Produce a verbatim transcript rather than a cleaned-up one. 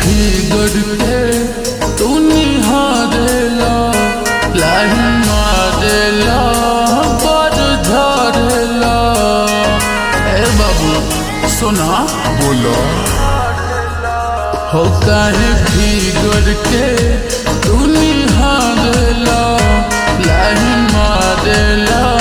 Figure के तू निहारेला लाइन मारेला पर झरेला। ए बाबू सुना बोलो हो काहे फिगर के तू निहारेला लाइन मारेला